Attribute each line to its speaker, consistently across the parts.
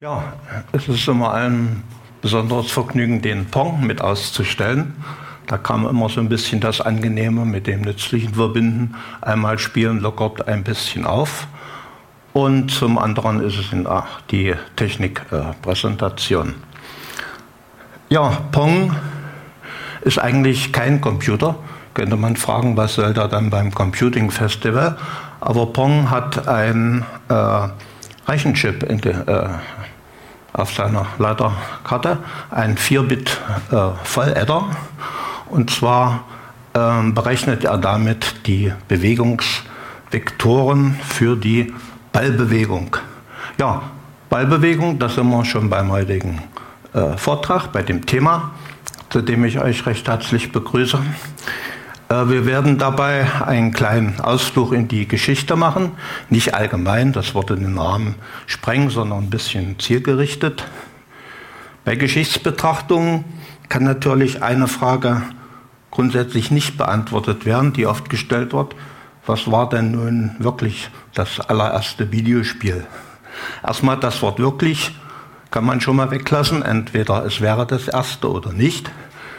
Speaker 1: Ja, es ist immer ein besonderes Vergnügen, den Pong mit auszustellen. Da kam immer so ein bisschen das Angenehme mit dem Nützlichen verbinden. Einmal spielen lockert ein bisschen auf und zum anderen ist es die Technikpräsentation. Ja, Pong ist eigentlich kein Computer. Könnte man fragen, was soll da dann beim Computing Festival? Aber Pong hat ein Rechenchip auf seiner Leiterkarte, ein 4-Bit Volladder. Und zwar berechnet er damit die Bewegungsvektoren für die Ballbewegung. Ja, Ballbewegung, da sind wir schon beim heutigen Vortrag, bei dem Thema, zu dem ich euch recht herzlich begrüße. Wir werden dabei einen kleinen Ausflug in die Geschichte machen. Nicht allgemein, das würde den Rahmen sprengen, sondern ein bisschen zielgerichtet. Bei Geschichtsbetrachtungen kann natürlich eine Frage grundsätzlich nicht beantwortet werden, die oft gestellt wird. Was war denn nun wirklich das allererste Videospiel? Erstmal das Wort wirklich kann man schon mal weglassen. Entweder es wäre das erste oder nicht.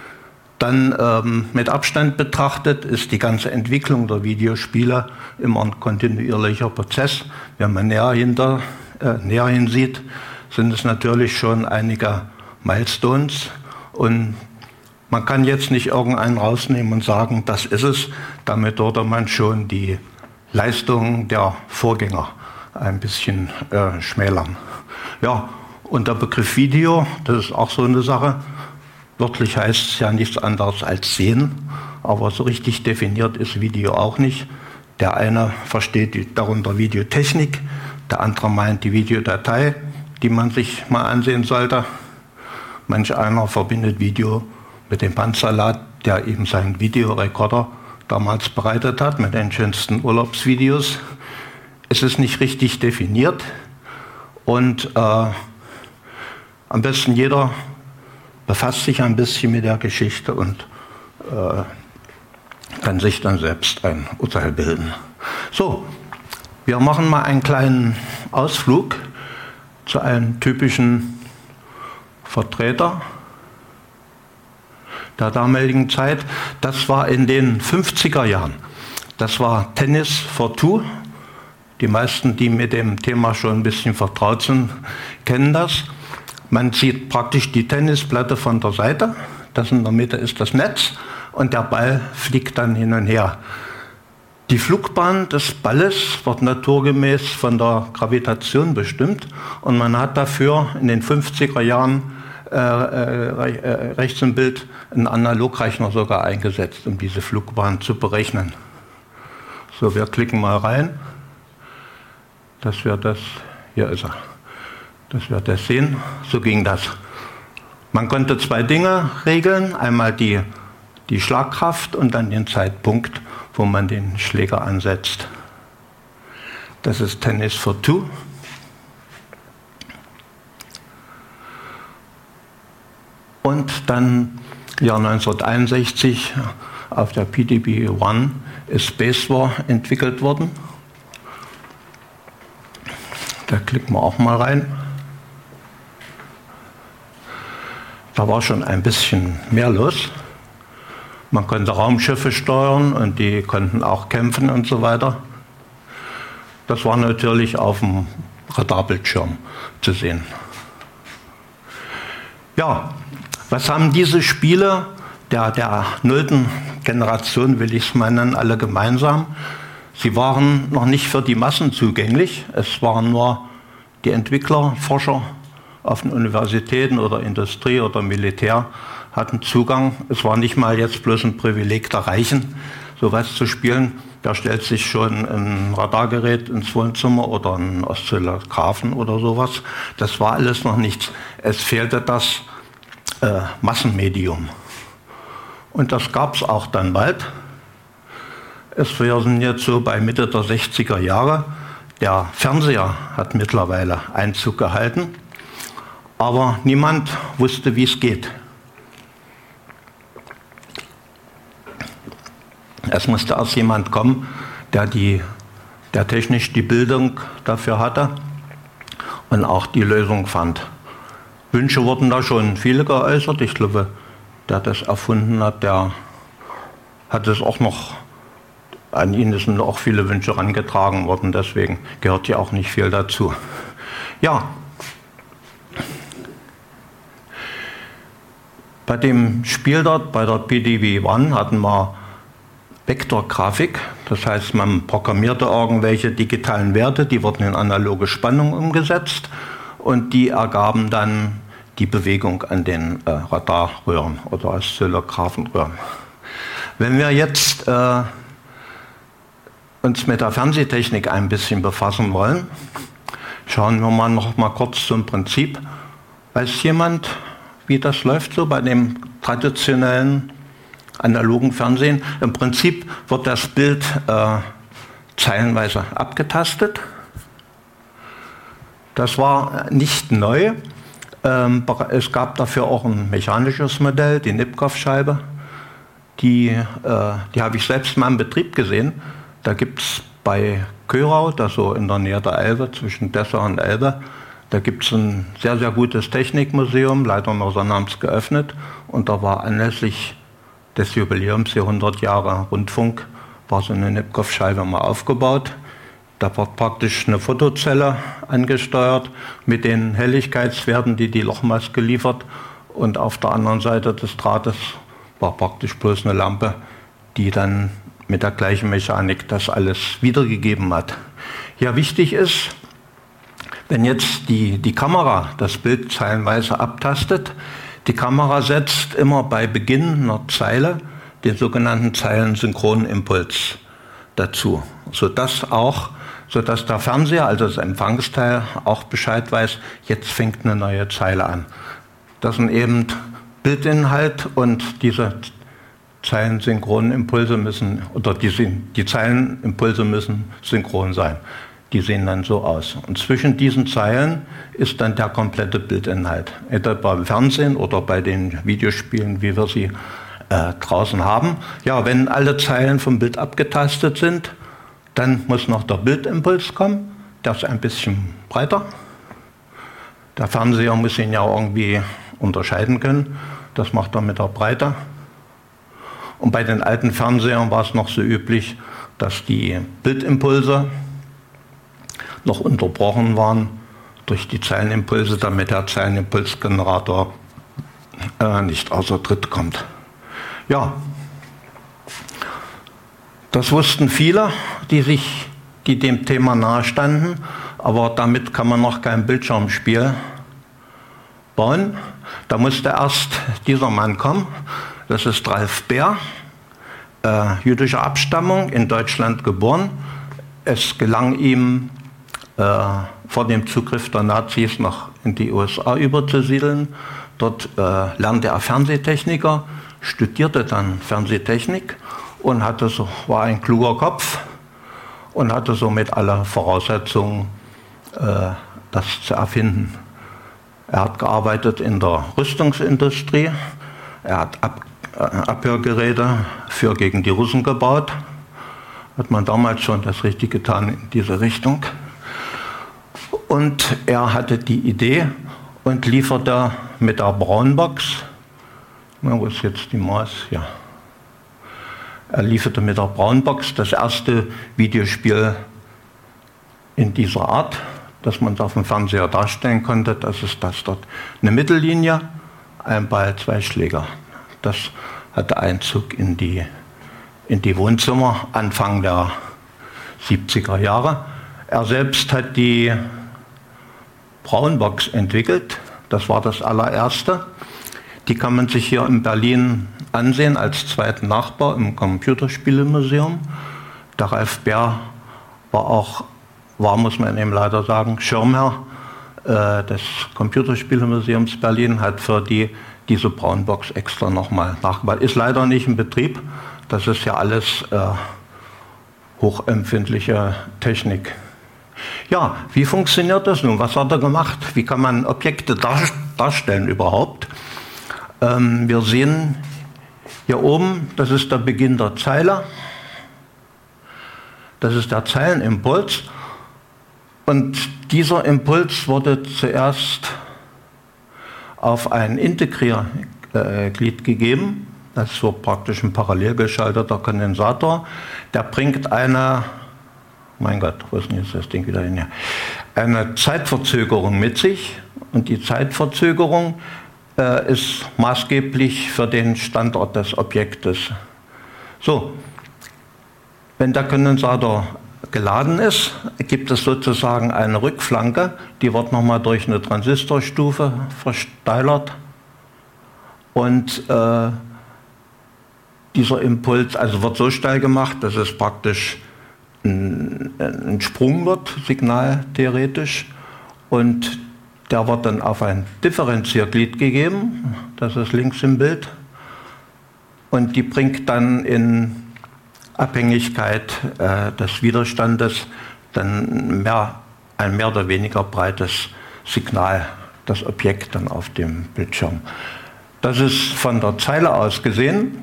Speaker 1: Dann mit Abstand betrachtet ist die ganze Entwicklung der Videospiele immer ein kontinuierlicher Prozess. Wenn man näher hinsieht, sind es natürlich schon einige Milestones. Und man kann jetzt nicht irgendeinen rausnehmen und sagen, das ist es. Damit würde man schon die Leistung der Vorgänger ein bisschen schmälern. Ja, und der Begriff Video, das ist auch so eine Sache. Wörtlich heißt es ja nichts anderes als sehen, aber so richtig definiert ist Video auch nicht. Der eine versteht darunter Videotechnik, der andere meint die Videodatei, die man sich mal ansehen sollte. Manch einer verbindet Video mit dem Bandsalat, der eben seinen Videorekorder damals bereitet hat, mit den schönsten Urlaubsvideos. Es ist nicht richtig definiert und am besten jeder befasst sich ein bisschen mit der Geschichte und kann sich dann selbst ein Urteil bilden. So, wir machen mal einen kleinen Ausflug zu einem typischen Vertreter der damaligen Zeit. Das war in den 50er Jahren. Das war Tennis for Two. Die meisten, die mit dem Thema schon ein bisschen vertraut sind, kennen das. Man sieht praktisch die Tennisplatte von der Seite, das in der Mitte ist das Netz und der Ball fliegt dann hin und her. Die Flugbahn des Balles wird naturgemäß von der Gravitation bestimmt und man hat dafür in den 50er Jahren rechts im Bild einen Analogrechner sogar eingesetzt, um diese Flugbahn zu berechnen. So, wir klicken mal rein, dass wir das, hier ist er. Dass wir das sehen, so ging das. Man konnte zwei Dinge regeln, einmal die Schlagkraft und dann den Zeitpunkt, wo man den Schläger ansetzt. Das ist Tennis for Two. Und dann, Jahr 1961, auf der PDB-1 ist Space War entwickelt worden. Da klicken wir auch mal rein. Da war schon ein bisschen mehr los. Man konnte Raumschiffe steuern und die konnten auch kämpfen und so weiter. Das war natürlich auf dem Radarbildschirm zu sehen. Ja, was haben diese Spiele der 0. Generation, will ich es mal nennen, alle gemeinsam? Sie waren noch nicht für die Massen zugänglich. Es waren nur die Entwickler, Forscher auf den Universitäten oder Industrie oder Militär hatten Zugang. Es war nicht mal jetzt bloß ein Privileg der Reichen, sowas zu spielen. Da stellt sich schon ein Radargerät ins Wohnzimmer oder ein Oszillographen oder sowas. Das war alles noch nichts. Es fehlte das Massenmedium. Und das gab es auch dann bald. Wir sind jetzt so bei Mitte der 60er Jahre. Der Fernseher hat mittlerweile Einzug gehalten. Aber niemand wusste, wie es geht. Es musste erst jemand kommen, der technisch die Bildung dafür hatte. und auch die Lösung fand. Wünsche wurden da schon viele geäußert. Ich glaube, der das erfunden hat, der hat es auch noch, an ihn sind auch viele Wünsche herangetragen worden, deswegen gehört ja auch nicht viel dazu. Ja, bei dem Spiel dort, bei der PDV-1, hatten wir Vektorgrafik, das heißt, man programmierte irgendwelche digitalen Werte, die wurden in analoge Spannung umgesetzt und die ergaben dann die Bewegung an den Radarröhren oder Oszillographenröhren. Wenn wir jetzt uns mit der Fernsehtechnik ein bisschen befassen wollen, schauen wir noch mal kurz zum Prinzip. Weiß jemand, wie das läuft so bei dem traditionellen analogen Fernsehen? Im Prinzip wird das Bild zeilenweise abgetastet. Das war nicht neu. Es gab dafür auch ein mechanisches Modell, die Nipkow-Scheibe. Die habe ich selbst mal im Betrieb gesehen. Da gibt es bei Körau, das so in der Nähe der Elbe, zwischen Dessau und Elbe, da gibt es ein sehr, sehr gutes Technikmuseum, leider nur sonnabends geöffnet. Und da war anlässlich des Jubiläums, hier 100 Jahre Rundfunk, war so eine Nipkow-Scheibe mal aufgebaut. Da wird praktisch eine Fotozelle angesteuert mit den Helligkeitswerten, die Lochmaske liefert. Und auf der anderen Seite des Drahtes war praktisch bloß eine Lampe, die dann mit der gleichen Mechanik das alles wiedergegeben hat. Ja, wichtig ist, wenn jetzt die Kamera das Bild zeilenweise abtastet, die Kamera setzt immer bei Beginn einer Zeile den sogenannten Zeilensynchronen Impuls dazu, sodass der Fernseher, also das Empfangsteil, auch Bescheid weiß, jetzt fängt eine neue Zeile an. Das sind eben Bildinhalt und diese Zeilensynchronen Impulse müssen, oder die Zeilenimpulse müssen synchron sein. Die sehen dann so aus. Und zwischen diesen Zeilen ist dann der komplette Bildinhalt. Entweder beim Fernsehen oder bei den Videospielen, wie wir sie draußen haben. Ja, wenn alle Zeilen vom Bild abgetastet sind, dann muss noch der Bildimpuls kommen. Der ist ein bisschen breiter. Der Fernseher muss ihn ja irgendwie unterscheiden können. Das macht er mit der Breite. Und bei den alten Fernsehern war es noch so üblich, dass die Bildimpulse noch unterbrochen waren durch die Zeilenimpulse, damit der Zeilenimpulsgenerator nicht außer Tritt kommt. Ja, das wussten viele, die dem Thema nahestanden, aber damit kann man noch kein Bildschirmspiel bauen. Da musste erst dieser Mann kommen, das ist Ralf Baer, jüdischer Abstammung, in Deutschland geboren. Es gelang ihm, vor dem Zugriff der Nazis noch in die USA überzusiedeln. Dort lernte er Fernsehtechniker, studierte dann Fernsehtechnik und war ein kluger Kopf und hatte somit alle Voraussetzungen, das zu erfinden. Er hat gearbeitet in der Rüstungsindustrie, er hat Abhörgeräte gegen die Russen gebaut. Hat man damals schon das Richtige getan in diese Richtung. Und er hatte die Idee und lieferte mit der Braunbox, wo ist jetzt die Maus? Ja. Er lieferte mit der Braunbox das erste Videospiel in dieser Art, dass man es auf dem Fernseher darstellen konnte. Das ist das dort. Eine Mittellinie, ein Ball, zwei Schläger. Das hatte Einzug in die Wohnzimmer Anfang der 70er Jahre. Er selbst hat die Braunbox entwickelt. Das war das allererste. Die kann man sich hier in Berlin ansehen als zweiten Nachbau im Computerspielemuseum. Der Ralf Baer war, muss man eben leider sagen, Schirmherr des Computerspielemuseums Berlin, hat für diese Braunbox extra nochmal nachgebaut. Ist leider nicht in Betrieb. Das ist ja alles hochempfindliche Technik. Ja, wie funktioniert das nun? Was hat er gemacht? Wie kann man Objekte darstellen überhaupt? Wir sehen hier oben, das ist der Beginn der Zeile. Das ist der Zeilenimpuls. Und dieser Impuls wurde zuerst auf ein Integrierglied gegeben. Das ist so praktisch ein parallel geschalteter Kondensator. Der bringt eine, mein Gott, wo ist denn jetzt das Ding wieder hin? Eine Zeitverzögerung mit sich. Und die Zeitverzögerung ist maßgeblich für den Standort des Objektes. So, wenn der Kondensator geladen ist, gibt es sozusagen eine Rückflanke, die wird nochmal durch eine Transistorstufe versteilert und dieser Impuls also wird so steil gemacht, dass es praktisch ein Sprung wird, signaltheoretisch, und der wird dann auf ein Differenzierglied gegeben, das ist links im Bild, und die bringt dann in Abhängigkeit des Widerstandes dann ein mehr oder weniger breites Signal, das Objekt dann auf dem Bildschirm. Das ist von der Zeile aus gesehen.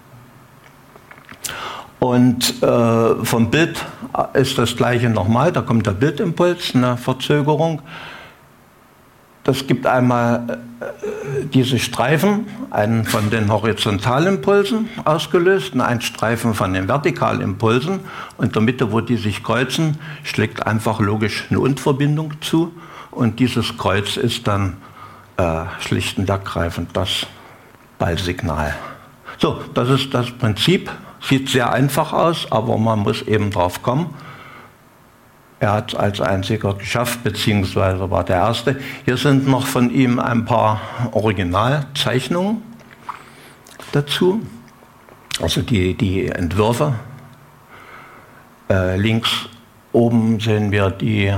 Speaker 1: Und vom Bild ist das gleiche nochmal, da kommt der Bildimpuls, eine Verzögerung. Das gibt einmal diese Streifen, einen von den Horizontalimpulsen ausgelöst und einen Streifen von den Vertikalimpulsen. Und in der Mitte, wo die sich kreuzen, schlägt einfach logisch eine Unterverbindung zu. Und dieses Kreuz ist dann schlicht und ergreifend das Ballsignal. So, das ist das Prinzip. Sieht sehr einfach aus, aber man muss eben drauf kommen. Er hat es als einziger geschafft, beziehungsweise war der Erste. Hier sind noch von ihm ein paar Originalzeichnungen dazu, also die Entwürfe. Links oben sehen wir die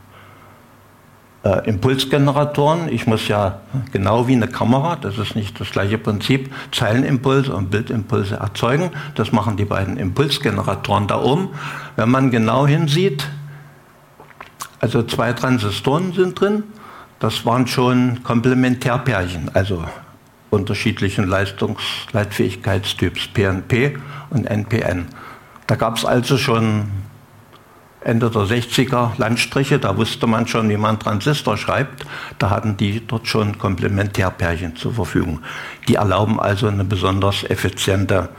Speaker 1: Impulsgeneratoren. Ich muss ja genau wie eine Kamera, das ist nicht das gleiche Prinzip, Zeilenimpulse und Bildimpulse erzeugen. Das machen die beiden Impulsgeneratoren da oben. Wenn man genau hinsieht, also 2 Transistoren sind drin, das waren schon Komplementärpärchen, also unterschiedlichen Leitfähigkeitstyps PNP und NPN. Da gab es also schon Ende der 60er Landstriche, da wusste man schon, wie man Transistor schreibt. Da hatten die dort schon Komplementärpärchen zur Verfügung. Die erlauben also ein effizientes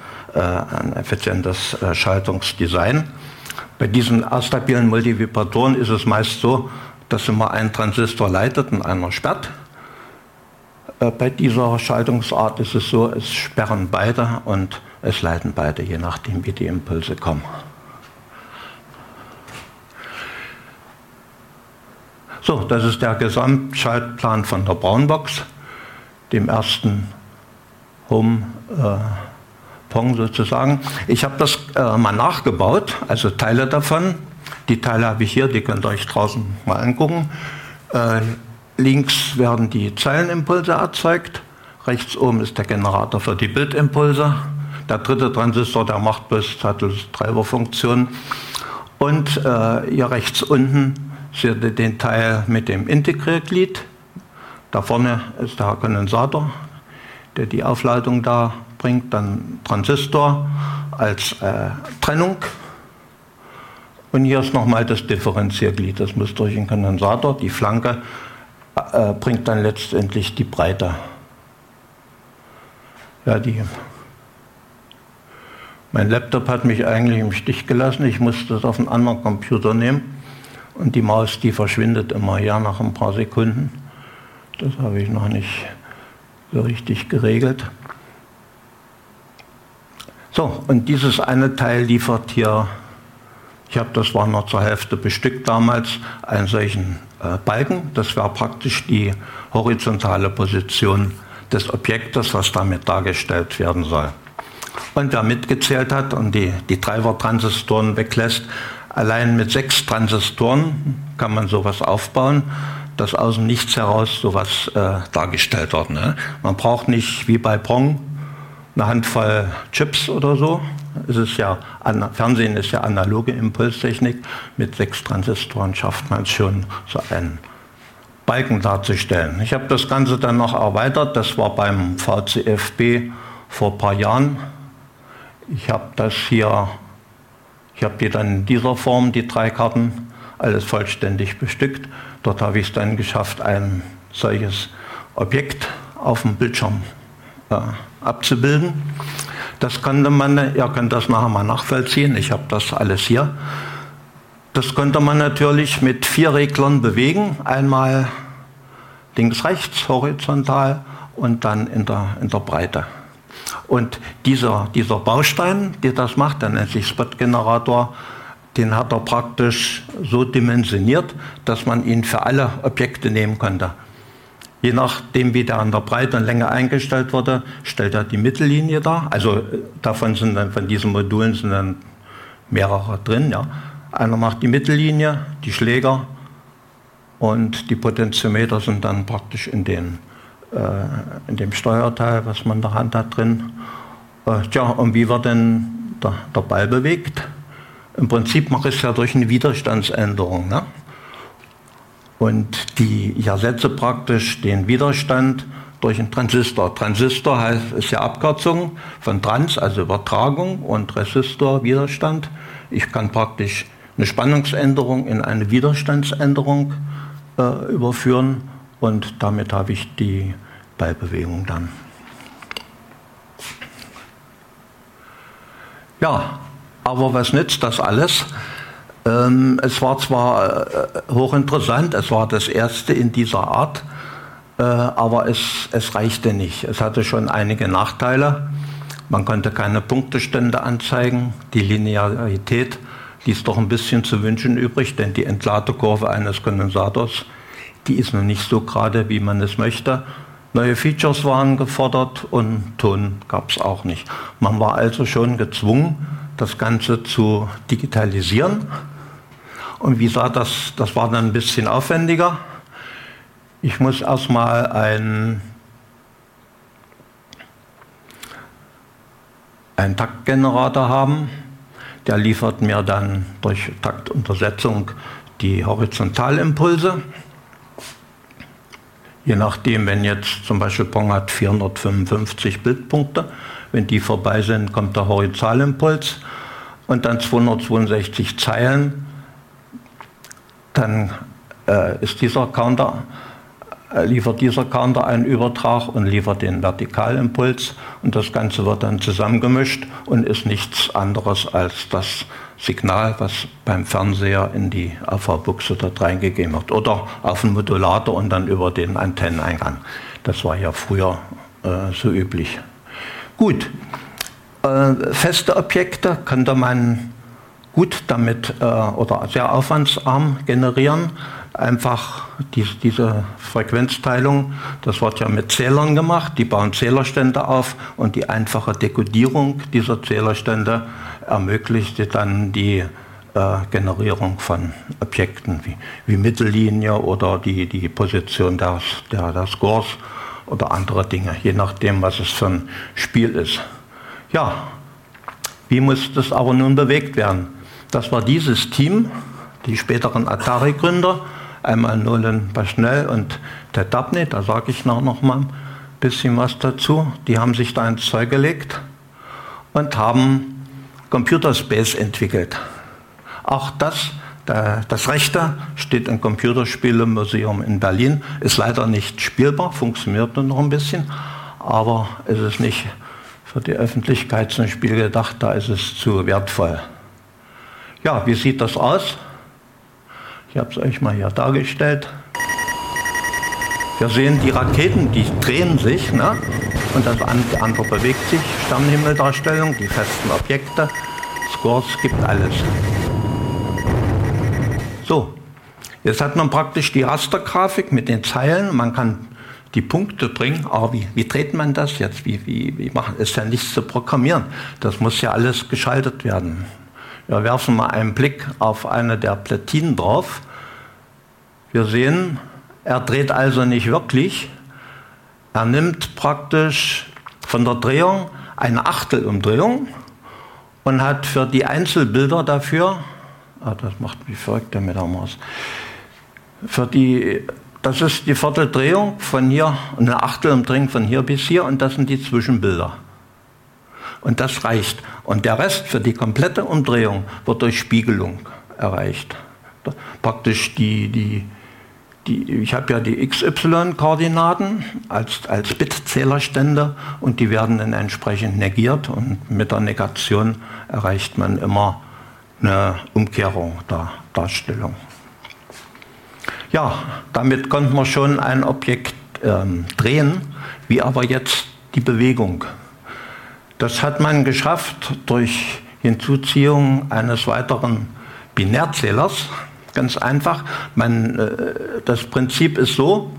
Speaker 1: Schaltungsdesign. Bei diesen astabilen Multivibratoren ist es meist so, dass immer ein Transistor leitet und einer sperrt. Bei dieser Schaltungsart ist es so, es sperren beide und es leiten beide, je nachdem wie die Impulse kommen. So, das ist der Gesamtschaltplan von der Brownbox, dem ersten Home-Pong sozusagen. Ich habe das mal nachgebaut, also Teile davon. Die Teile habe ich hier, die könnt ihr euch draußen mal angucken. Links werden die Zeilenimpulse erzeugt, rechts oben ist der Generator für die Bildimpulse. Der dritte Transistor, der macht bloß Treiberfunktion. Und hier rechts unten seht ihr den Teil mit dem Integrierglied. Da vorne ist der Kondensator, der die Aufladung da bringt. Dann Transistor als Trennung. Und hier ist nochmal das Differenzierglied. Das muss durch den Kondensator. Die Flanke bringt dann letztendlich die Breite. Ja, mein Laptop hat mich eigentlich im Stich gelassen. Ich musste das auf einen anderen Computer nehmen. Und die Maus, die verschwindet immer ja nach ein paar Sekunden. Das habe ich noch nicht so richtig geregelt. So, und dieses eine Teil liefert hier, das war noch zur Hälfte bestückt damals, einen solchen Balken. Das wäre praktisch die horizontale Position des Objektes, was damit dargestellt werden soll. Und wer mitgezählt hat und die Treibertransistoren weglässt, allein mit 6 Transistoren kann man sowas aufbauen, dass aus dem Nichts heraus sowas dargestellt wird. Ne? Man braucht nicht wie bei Pong eine Handvoll Chips oder so. Fernsehen ist ja analoge Impulstechnik. Mit 6 Transistoren schafft man es schon, so einen Balken darzustellen. Ich habe das Ganze dann noch erweitert. Das war beim VCFB vor ein paar Jahren. Ich habe die dann in dieser Form, die 3 Karten, alles vollständig bestückt. Dort habe ich es dann geschafft, ein solches Objekt auf dem Bildschirm abzubilden. Das konnte man, ihr könnt das nachher mal nachvollziehen, ich habe das alles hier. Das konnte man natürlich mit 4 Reglern bewegen, einmal links, rechts, horizontal und dann in der Breite. Und dieser Baustein, der das macht, der nennt sich Spot-Generator, den hat er praktisch so dimensioniert, dass man ihn für alle Objekte nehmen konnte. Je nachdem, wie der an der Breite und Länge eingestellt wurde, stellt er die Mittellinie dar. Also davon sind dann, von diesen Modulen sind dann mehrere drin. Ja. Einer macht die Mittellinie, die Schläger und die Potentiometer sind dann praktisch in dem Steuerteil, was man in der Hand hat, drin. Und wie wird denn der Ball bewegt? Im Prinzip mache ich es ja durch eine Widerstandsänderung. Ne? Und ich ersetze praktisch den Widerstand durch einen Transistor. Transistor ist ja Abkürzung von Trans, also Übertragung, und Resistor, Widerstand. Ich kann praktisch eine Spannungsänderung in eine Widerstandsänderung überführen und damit habe ich die Ballbewegung dann. Ja, aber was nützt das alles? Es war zwar hochinteressant, es war das erste in dieser Art, aber es reichte nicht. Es hatte schon einige Nachteile. Man konnte keine Punktestände anzeigen. Die Linearität ließ doch ein bisschen zu wünschen übrig, denn die Entladekurve eines Kondensators, die ist noch nicht so gerade, wie man es möchte. Neue Features waren gefordert und Ton gab es auch nicht. Man war also schon gezwungen, das Ganze zu digitalisieren. Und wie gesagt, das war dann ein bisschen aufwendiger. Ich muss erstmal einen Taktgenerator haben. Der liefert mir dann durch Taktuntersetzung die Horizontalimpulse. Je nachdem, wenn jetzt zum Beispiel Pong hat 455 Bildpunkte, wenn die vorbei sind, kommt der Horizontalimpuls und dann 262 Zeilen. Dann liefert dieser Counter einen Übertrag und liefert den Vertikalimpuls und das Ganze wird dann zusammengemischt und ist nichts anderes als das Signal, was beim Fernseher in die AV-Buchse dort reingegeben wird oder auf den Modulator und dann über den Antenneneingang. Das war ja früher so üblich. Gut, feste Objekte könnte man gut damit oder sehr aufwandsarm generieren. Einfach diese Frequenzteilung, das wird ja mit Zählern gemacht, die bauen Zählerstände auf und die einfache Dekodierung dieser Zählerstände ermöglichte dann die Generierung von Objekten wie Mittellinie oder die Position der Scores oder andere Dinge, je nachdem, was es für ein Spiel ist. Ja, wie muss das aber nun bewegt werden? Das war dieses Team, die späteren Atari-Gründer, einmal Nolan Bushnell und Ted Dabney, da sage ich noch mal ein bisschen was dazu. Die haben sich da ins Zeug gelegt und haben Computer Space entwickelt. Auch das Rechte steht im Computerspielemuseum in Berlin, ist leider nicht spielbar, funktioniert nur noch ein bisschen, aber es ist nicht für die Öffentlichkeit zum Spiel gedacht, da ist es zu wertvoll. Ja, wie sieht das aus? Ich habe es euch mal hier dargestellt. Wir sehen die Raketen, die drehen sich, ne? Und das andere bewegt sich. Sternenhimmeldarstellung, die festen Objekte, Scores, gibt alles. So, jetzt hat man praktisch die Rastergrafik mit den Zeilen. Man kann die Punkte bringen, aber wie dreht man das jetzt? Wie machen? Ist ja nichts zu programmieren. Das muss ja alles geschaltet werden. Wir werfen mal einen Blick auf eine der Platinen drauf. Wir sehen, er dreht also nicht wirklich. Er nimmt praktisch von der Drehung eine Achtelumdrehung und hat für die Einzelbilder dafür, das macht mich verrückt mit der Maus, das ist die Vierteldrehung von hier, eine Achtelumdrehung von hier bis hier und das sind die Zwischenbilder. Und das reicht. Und der Rest für die komplette Umdrehung wird durch Spiegelung erreicht. praktisch ich habe ja die XY-Koordinaten als Bitzählerstände und die werden dann entsprechend negiert und mit der Negation erreicht man immer eine Umkehrung der Darstellung. Ja, damit konnte man schon ein Objekt drehen, wie aber jetzt die Bewegung. Das hat man geschafft durch Hinzuziehung eines weiteren Binärzählers. Ganz einfach. Das Prinzip ist so,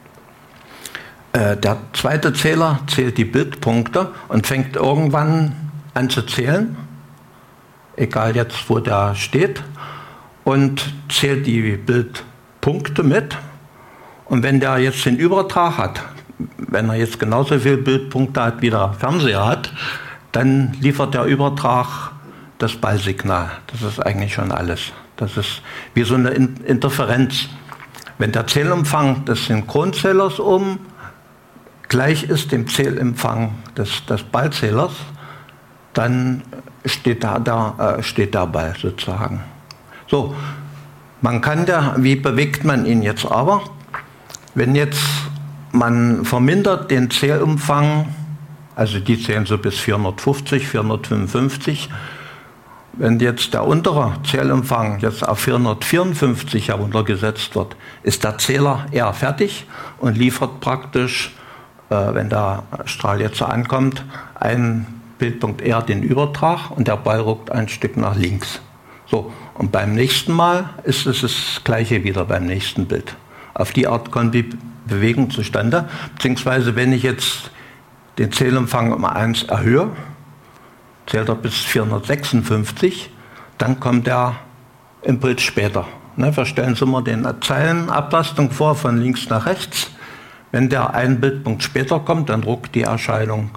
Speaker 1: der zweite Zähler zählt die Bildpunkte und fängt irgendwann an zu zählen, egal jetzt wo der steht, und zählt die Bildpunkte mit. Und wenn der jetzt den Übertrag hat, wenn er jetzt genauso viele Bildpunkte hat, wie der Fernseher hat, dann liefert der Übertrag das Ballsignal. Das ist eigentlich schon alles. Das ist wie so eine Interferenz. Wenn der Zählumfang des Synchronzählers gleich ist dem Zählumfang des Ballzählers, dann steht der Ball sozusagen. So, wie bewegt man ihn jetzt aber? Wenn jetzt man vermindert den Zählumfang, also die zählen so bis 450, 455, wenn jetzt der untere Zählumfang jetzt auf 454 heruntergesetzt wird, ist der Zähler eher fertig und liefert praktisch, wenn der Strahl jetzt ankommt, einen Bildpunkt eher den Übertrag und der Ball ruckt ein Stück nach links. So, und beim nächsten Mal ist es das Gleiche wieder beim nächsten Bild. Auf die Art kommt die Bewegung zustande, beziehungsweise wenn ich jetzt den Zählumfang um 1 erhöhe, zählt er bis 456, dann kommt der Impuls später. Wir stellen uns immer den Zeilenablastung vor, von links nach rechts. Wenn der einen Bildpunkt später kommt, dann ruckt die Erscheinung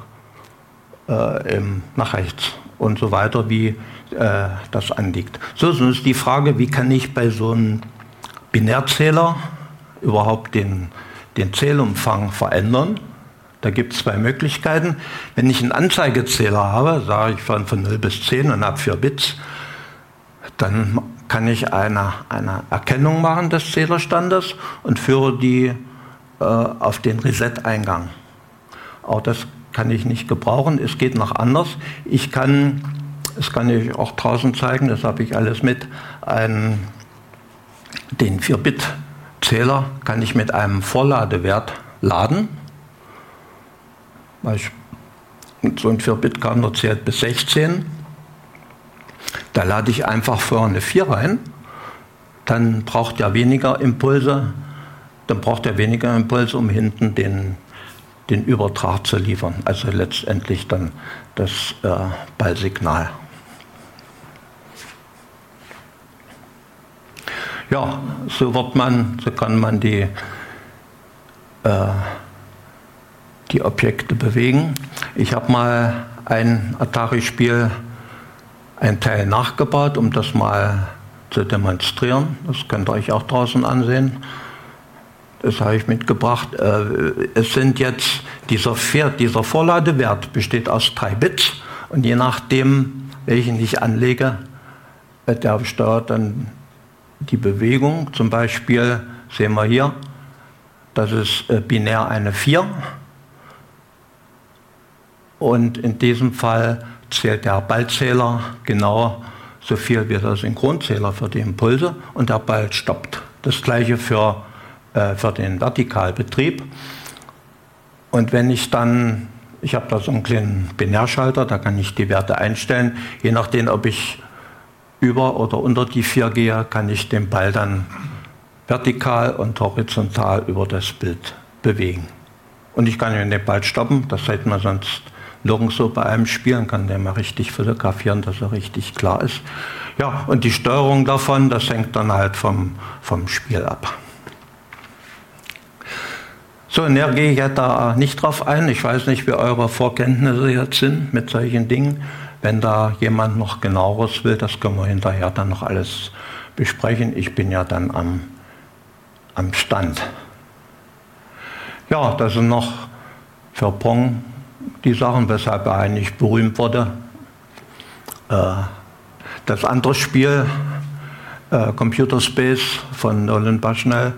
Speaker 1: nach rechts und so weiter, wie das anliegt. So ist die Frage, wie kann ich bei so einem Binärzähler überhaupt den Zählumfang verändern? Da gibt es zwei Möglichkeiten. Wenn ich einen Anzeigezähler habe, sage ich von 0 bis 10 und habe 4 Bits, dann kann ich eine Erkennung machen des Zählerstandes und führe die auf den Reset-Eingang. Auch das kann ich nicht gebrauchen, es geht noch anders. Das kann ich auch draußen zeigen, das habe ich alles mit. Den 4-Bit-Zähler kann ich mit einem Vorladewert laden. So ein 4-Bit-Counter zählt bis 16. Da lade ich einfach vorher eine 4 rein. Dann braucht er weniger Impulse, um hinten den Übertrag zu liefern. Also letztendlich dann das Ballsignal. Ja, so kann man die Objekte bewegen. Ich habe mal ein Atari-Spiel, ein Teil nachgebaut, um das mal zu demonstrieren. Das könnt ihr euch auch draußen ansehen. Das habe ich mitgebracht. Es sind jetzt, dieser Vorladewert besteht aus 3 Bits und je nachdem, welchen ich anlege, der steuert dann die Bewegung. Zum Beispiel sehen wir hier, das ist binär eine 4. Und in diesem Fall zählt der Ballzähler genau so viel wie der Synchronzähler für die Impulse und der Ball stoppt. Das gleiche für den Vertikalbetrieb. Und wenn ich habe da so einen kleinen Binärschalter, da kann ich die Werte einstellen. Je nachdem, ob ich über oder unter die 4 gehe, kann ich den Ball dann vertikal und horizontal über das Bild bewegen. Und ich kann den Ball stoppen, das sieht man sonst nirgendwo bei einem Spielen, kann der mal richtig fotografieren, dass er richtig klar ist. Ja, und die Steuerung davon, das hängt dann halt vom Spiel ab. So, näher gehe ich ja da nicht drauf ein. Ich weiß nicht, wie eure Vorkenntnisse jetzt sind mit solchen Dingen. Wenn da jemand noch genaueres will, das können wir hinterher dann noch alles besprechen. Ich bin ja dann am Stand. Ja, das sind noch für Pong die Sachen, weshalb er eigentlich berühmt wurde. Das andere Spiel Computer Space von Nolan Bushnell.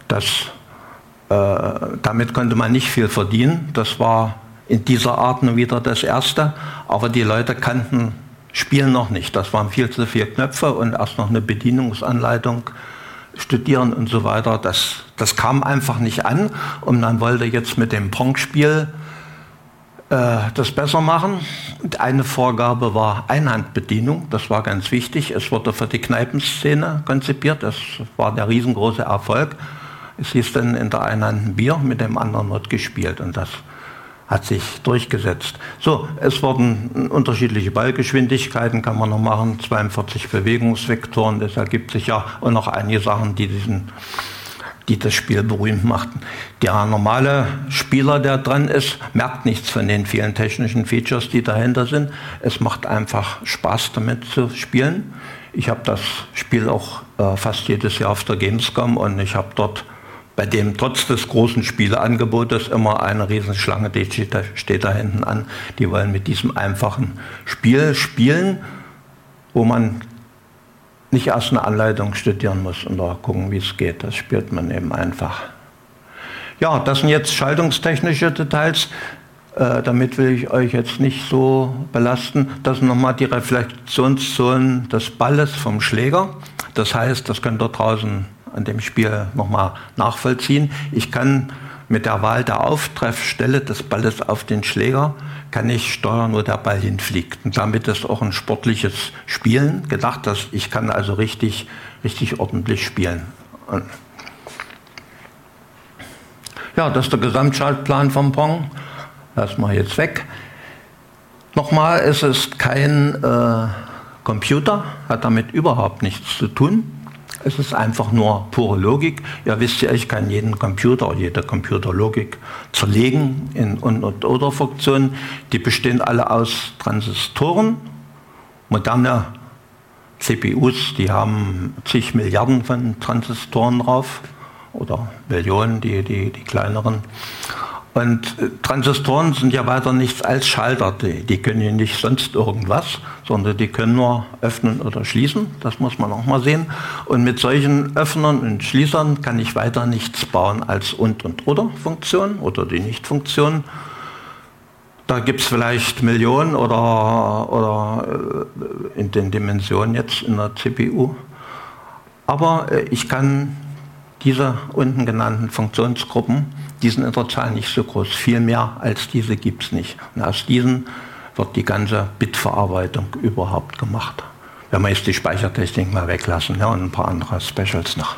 Speaker 1: Damit konnte man nicht viel verdienen. Das war in dieser Art nur wieder das Erste. Aber die Leute kannten Spielen noch nicht. Das waren viel zu viele Knöpfe und erst noch eine Bedienungsanleitung studieren und so weiter. Das kam einfach nicht an. Und man wollte jetzt mit dem Pong-Spiel das besser machen. Und eine Vorgabe war Einhandbedienung. Das war ganz wichtig. Es wurde für die Kneipenszene konzipiert. Das war der riesengroße Erfolg. Es hieß dann in der einen Hand ein Bier, mit dem anderen wird gespielt. Und das hat sich durchgesetzt. So, es wurden unterschiedliche Ballgeschwindigkeiten, kann man noch machen, 42 Bewegungsvektoren. Das ergibt sich ja und noch einige Sachen, die das Spiel berühmt machten. Der normale Spieler, der dran ist, merkt nichts von den vielen technischen Features, die dahinter sind. Es macht einfach Spaß, damit zu spielen. Ich habe das Spiel auch fast jedes Jahr auf der Gamescom und ich habe dort bei dem trotz des großen Spieleangebotes immer eine Riesenschlange, die steht da hinten an. Die wollen mit diesem einfachen Spiel spielen, wo man nicht erst eine Anleitung studieren muss und da gucken, wie es geht. Das spielt man eben einfach. Ja, das sind jetzt schaltungstechnische Details. Damit will ich euch jetzt nicht so belasten. Das sind nochmal die Reflexionszonen des Balles vom Schläger. Das heißt, das könnt ihr draußen an dem Spiel nochmal nachvollziehen. Ich kann mit der Wahl der Auftreffstelle des Balles auf den Schläger kann ich steuern, wo der Ball hinfliegt. Und damit ist auch ein sportliches Spielen gedacht, dass ich kann also richtig ordentlich spielen. Und ja, das ist der Gesamtschaltplan vom Pong. Lassen wir jetzt weg. Nochmal, es ist kein Computer, hat damit überhaupt nichts zu tun. Es ist einfach nur pure Logik. Ihr wisst ja, ich kann jeden Computer oder jede Computerlogik zerlegen in Und-Oder-Funktionen. Die bestehen alle aus Transistoren. Moderne CPUs, die haben zig Milliarden von Transistoren drauf. Oder Millionen, die kleineren. Und Transistoren sind ja weiter nichts als Schalter. Die können ja nicht sonst irgendwas, sondern die können nur öffnen oder schließen. Das muss man auch mal sehen. Und mit solchen Öffnern und Schließern kann ich weiter nichts bauen als Und-Oder-Funktionen oder die Nicht-Funktionen. Da gibt es vielleicht Millionen oder in den Dimensionen jetzt in der CPU. Aber ich kann diese unten genannten Funktionsgruppen, die sind in der Zahl nicht so groß. Viel mehr als diese gibt es nicht. Und aus diesen wird die ganze Bitverarbeitung überhaupt gemacht. Wenn wir jetzt die Speichertechnik mal weglassen, ja, und ein paar andere Specials noch.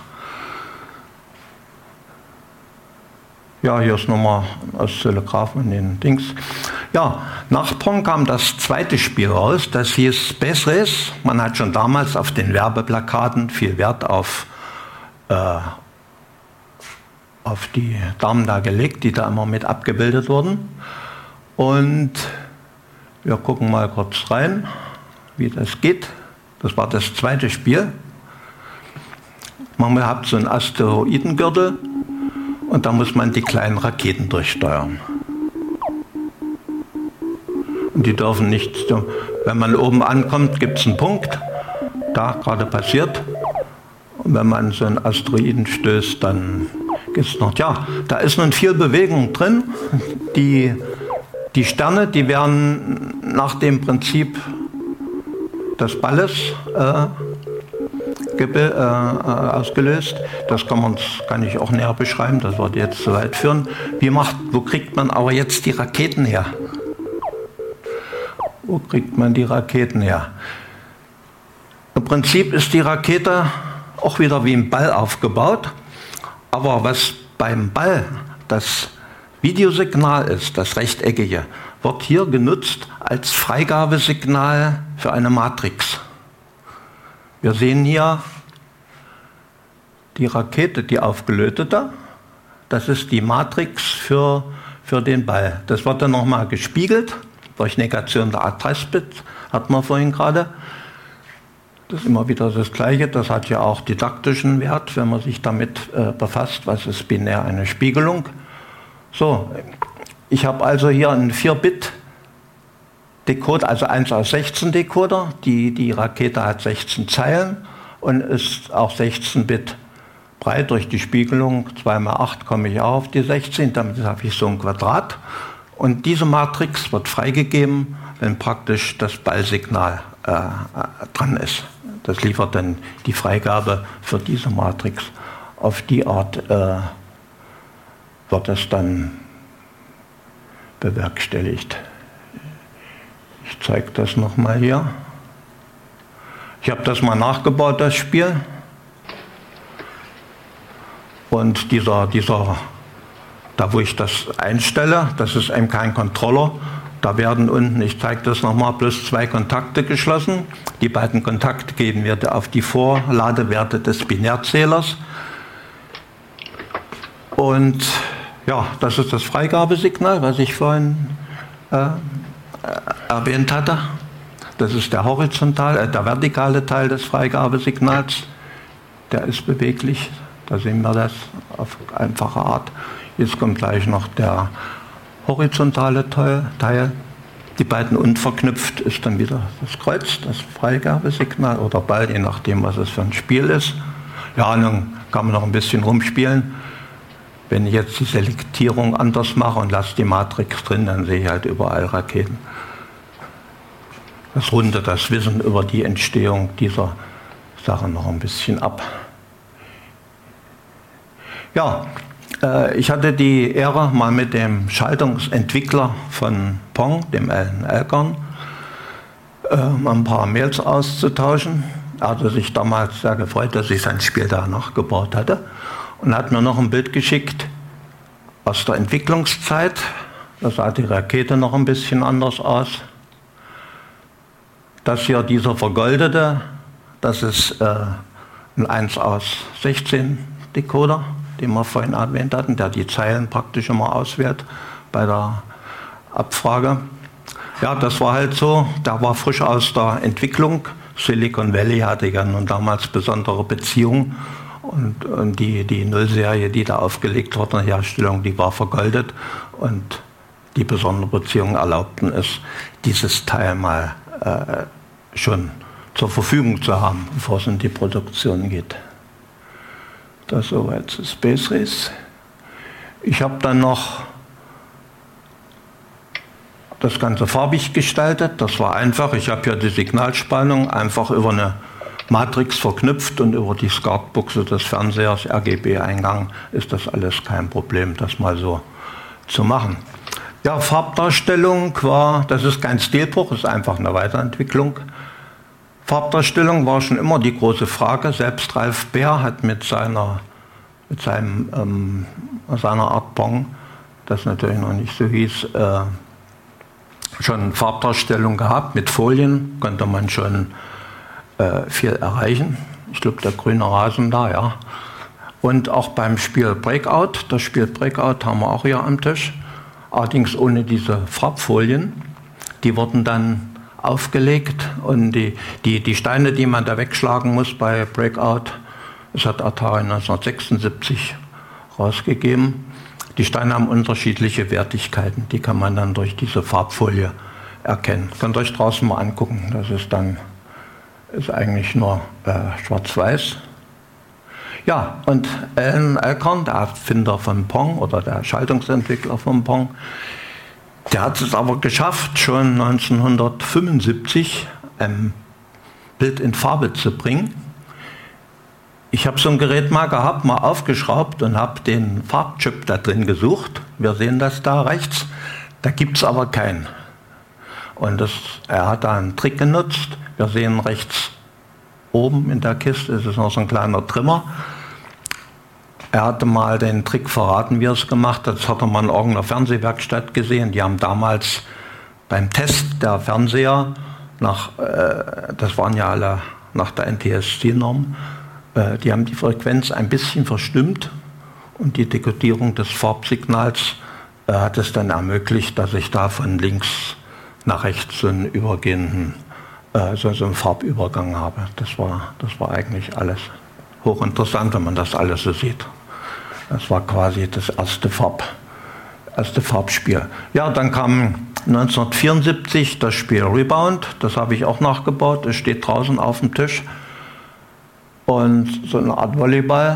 Speaker 1: Ja, hier ist nochmal aus Telegraph und den Dings. Ja, nach Pong kam das zweite Spiel raus, das hieß Space Race. Man hat schon damals auf den Werbeplakaten viel Wert auf die Damen da gelegt, die da immer mit abgebildet wurden. Und wir gucken mal kurz rein, wie das geht. Das war das zweite Spiel. Man hat so einen Asteroidengürtel und da muss man die kleinen Raketen durchsteuern. Und die dürfen nicht, wenn man oben ankommt, gibt es einen Punkt, da gerade passiert. Und wenn man so einen Asteroiden stößt, dann gibt es noch, ja, da ist nun viel Bewegung drin. Die Sterne, die werden nach dem Prinzip des Balles ausgelöst. Das kann ich auch näher beschreiben, das würde jetzt zu weit führen. Wo kriegt man aber jetzt die Raketen her? Wo kriegt man die Raketen her? Im Prinzip ist die Rakete auch wieder wie ein Ball aufgebaut. Aber was beim Ball das Videosignal ist, das rechteckige, wird hier genutzt als Freigabesignal für eine Matrix. Wir sehen hier die Rakete, die aufgelötete. Das ist die Matrix für den Ball. Das wird dann nochmal gespiegelt durch Negation der Adressbit, hatten wir vorhin gerade. Das ist immer wieder das Gleiche. Das hat ja auch didaktischen Wert, wenn man sich damit befasst. Was ist binär eine Spiegelung? So, ich habe also hier einen 4-Bit-Decoder, also 1 aus 16 Decoder. Die Rakete hat 16 Zeilen und ist auch 16-Bit breit durch die Spiegelung. 2 mal 8 komme ich auch auf die 16, damit habe ich so ein Quadrat. Und diese Matrix wird freigegeben, wenn praktisch das Ballsignal dran ist. Das liefert dann die Freigabe für diese Matrix. Auf die Art wird es dann bewerkstelligt. Ich zeige das nochmal hier. Ich habe das mal nachgebaut, das Spiel. Und da wo ich das einstelle, das ist eben kein Controller. Da werden unten, ich zeige das nochmal, plus 2 Kontakte geschlossen. Die beiden Kontakte geben wir auf die Vorladewerte des Binärzählers. Und ja, das ist das Freigabesignal, was ich vorhin erwähnt hatte. Das ist der vertikale Teil des Freigabesignals. Der ist beweglich. Da sehen wir das auf einfache Art. Jetzt kommt gleich noch der horizontale Teil. Die beiden unverknüpft ist dann wieder das Kreuz, das Freigabesignal oder Ball, je nachdem, was es für ein Spiel ist. Ja, nun kann man noch ein bisschen rumspielen. Wenn ich jetzt die Selektierung anders mache und lasse die Matrix drin, dann sehe ich halt überall Raketen. Das rundet das Wissen über die Entstehung dieser Sache noch ein bisschen ab. Ja, ich hatte die Ehre, mal mit dem Schaltungsentwickler von Pong, dem Alan Alcorn, ein paar Mails auszutauschen. Er hatte sich damals sehr gefreut, dass ich sein Spiel da nachgebaut hatte und hat mir noch ein Bild geschickt aus der Entwicklungszeit. Da sah die Rakete noch ein bisschen anders aus. Das hier, dieser vergoldete, das ist ein 1 aus 16 Decoder, den wir vorhin erwähnt hatten, der die Zeilen praktisch immer auswählt bei der Abfrage. Ja, das war halt so, der war frisch aus der Entwicklung. Silicon Valley hatte ja nun damals besondere Beziehungen und die Nullserie, die da aufgelegt wurde in der Herstellung, die war vergoldet und die besonderen Beziehungen erlaubten es, dieses Teil mal schon zur Verfügung zu haben, bevor es in die Produktion geht. Das soweit zu Space Race. Ich habe dann noch das Ganze farbig gestaltet. Das war einfach. Ich habe ja die Signalspannung einfach über eine Matrix verknüpft und über die SCART-Buchse des Fernsehers, RGB-Eingang, ist das alles kein Problem, das mal so zu machen. Ja, Farbdarstellung das ist kein Stilbruch, ist einfach eine Weiterentwicklung. Farbdarstellung war schon immer die große Frage. Selbst Ralph Baer hat mit seiner Art Pong, das natürlich noch nicht so hieß, schon Farbdarstellung gehabt. Mit Folien konnte man schon viel erreichen. Ich glaube, der grüne Rasen da, ja. Und auch beim Spiel Breakout, das Spiel Breakout haben wir auch hier am Tisch, allerdings ohne diese Farbfolien. Die wurden dann aufgelegt und die Steine, die man da wegschlagen muss bei Breakout, das hat Atari 1976 rausgegeben. Die Steine haben unterschiedliche Wertigkeiten, die kann man dann durch diese Farbfolie erkennen. Könnt ihr euch draußen mal angucken, das ist eigentlich nur schwarz-weiß. Ja, und Alan Alcorn, der Erfinder von Pong oder der Schaltungsentwickler von Pong, der hat es aber geschafft, schon 1975 ein Bild in Farbe zu bringen. Ich habe so ein Gerät mal gehabt, mal aufgeschraubt und habe den Farbchip da drin gesucht. Wir sehen das da rechts. Da gibt es aber keinen. Und er hat da einen Trick genutzt. Wir sehen rechts oben in der Kiste, ist noch so ein kleiner Trimmer. Er hatte mal den Trick verraten, wie er es gemacht hat. Das hat er mal in irgendeiner Fernsehwerkstatt gesehen. Die haben damals beim Test der Fernseher, das waren ja alle nach der NTSC-Norm, die haben die Frequenz ein bisschen verstimmt und die Dekodierung des Farbsignals hat es dann ermöglicht, dass ich da von links nach rechts so einen übergehenden, so einen Farbübergang habe. Das war eigentlich alles hochinteressant, wenn man das alles so sieht. Das war quasi das erste Farbspiel. Ja, dann kam 1974 das Spiel Rebound, das habe ich auch nachgebaut, es steht draußen auf dem Tisch. und so eine Art Volleyball.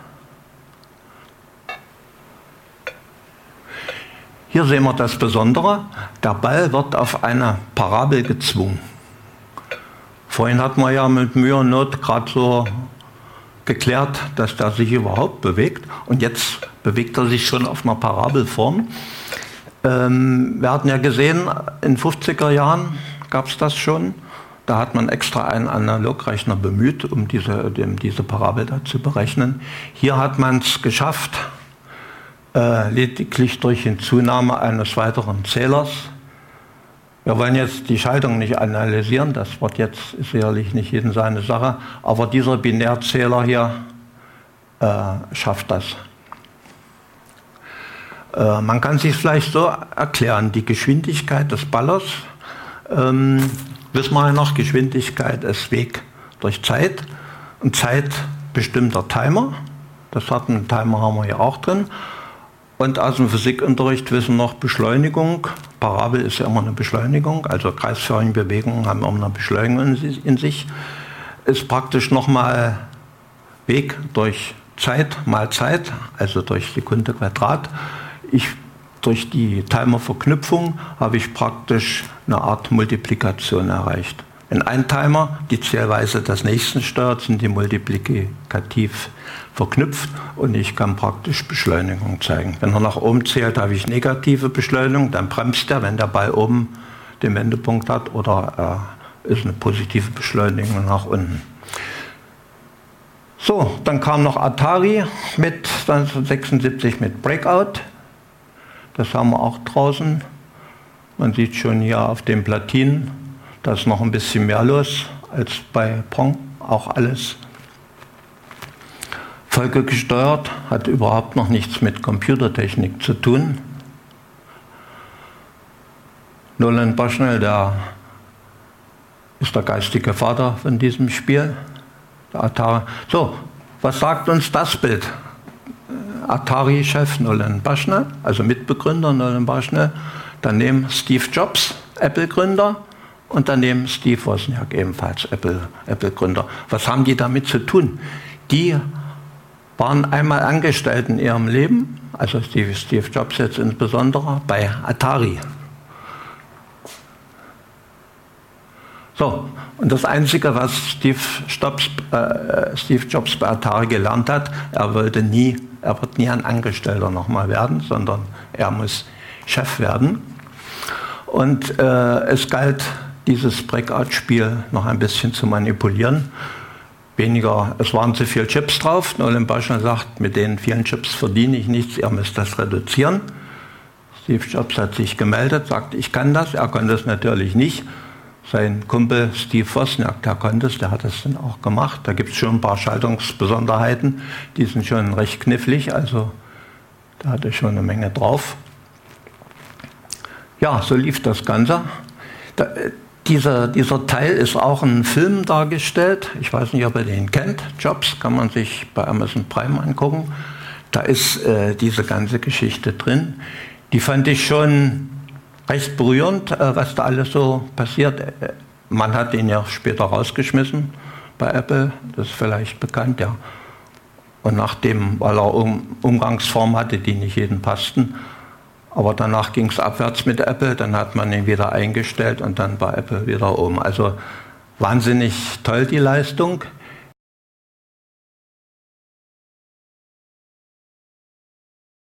Speaker 1: Hier sehen wir das Besondere, der Ball wird auf eine Parabel gezwungen. Vorhin hat man ja mit Mühe und Not gerade so geklärt, dass der sich überhaupt bewegt, und jetzt bewegt er sich schon auf einer Parabelform. Wir hatten ja gesehen, in den 50er Jahren gab es das schon. Da hat man extra einen Analogrechner bemüht, um diese Parabel da zu berechnen. Hier hat man es geschafft, lediglich durch Hinzunahme eines weiteren Zählers. Wir wollen jetzt die Schaltung nicht analysieren, das wird jetzt sicherlich nicht jedem seine Sache, aber dieser Binärzähler hier schafft das. Man kann sich vielleicht so erklären, die Geschwindigkeit des Ballers, wissen wir ja noch, Geschwindigkeit ist Weg durch Zeit, und Zeit bestimmt der Timer, einen Timer haben wir hier auch drin. Und aus dem Physikunterricht wissen noch Beschleunigung. Parabel ist ja immer eine Beschleunigung, also kreisförmige Bewegungen haben immer eine Beschleunigung in sich. Ist praktisch nochmal Weg durch Zeit mal Zeit, also durch Sekunde Quadrat. Durch die Timer-Verknüpfung habe ich praktisch eine Art Multiplikation erreicht. Wenn ein Timer die Zählweise des nächsten steuert, sind die multiplikativ verknüpft und ich kann praktisch Beschleunigung zeigen. Wenn er nach oben zählt, habe ich negative Beschleunigung, dann bremst er, wenn der Ball oben den Wendepunkt hat, oder ist eine positive Beschleunigung nach unten. So, dann kam noch Atari mit 1976 mit Breakout. Das haben wir auch draußen. Man sieht schon hier auf den Platinen, da ist noch ein bisschen mehr los als bei Pong, auch alles folgegesteuert, hat überhaupt noch nichts mit Computertechnik zu tun. Nolan Bushnell, der ist der geistige Vater von diesem Spiel, der Atari. So, was sagt uns das Bild? Atari-Chef Nolan Bushnell, also Mitbegründer Nolan Bushnell, daneben Steve Jobs, Apple-Gründer, und daneben Steve Wozniak, ebenfalls Apple-Gründer. Was haben die damit zu tun? Die waren einmal angestellt in ihrem Leben, also Steve Jobs jetzt insbesondere, bei Atari. So, und das Einzige, was Steve Jobs bei Atari gelernt hat, er wird nie ein Angestellter nochmal werden, sondern er muss Chef werden. Und es galt, dieses Breakout-Spiel noch ein bisschen zu manipulieren. Es waren zu viele Chips drauf. Nolan Bushnell sagt, mit den vielen Chips verdiene ich nichts, ihr müsst das reduzieren. Steve Jobs hat sich gemeldet, sagt, ich kann das. Er konnte es natürlich nicht. Sein Kumpel Steve Wozniak, der konnte es, der hat es dann auch gemacht. Da gibt es schon ein paar Schaltungsbesonderheiten, die sind schon recht knifflig, also da hatte schon eine Menge drauf. Ja, so lief das Ganze. Dieser Teil ist auch in einem Film dargestellt. Ich weiß nicht, ob ihr den kennt. Jobs, kann man sich bei Amazon Prime angucken. Da ist diese ganze Geschichte drin. Die fand ich schon recht berührend, was da alles so passiert. Man hat ihn ja später rausgeschmissen bei Apple, das ist vielleicht bekannt, ja. Und weil er Umgangsformen hatte, die nicht jedem passten. Aber danach ging es abwärts mit Apple, dann hat man ihn wieder eingestellt und dann war Apple wieder oben. Also wahnsinnig toll die Leistung.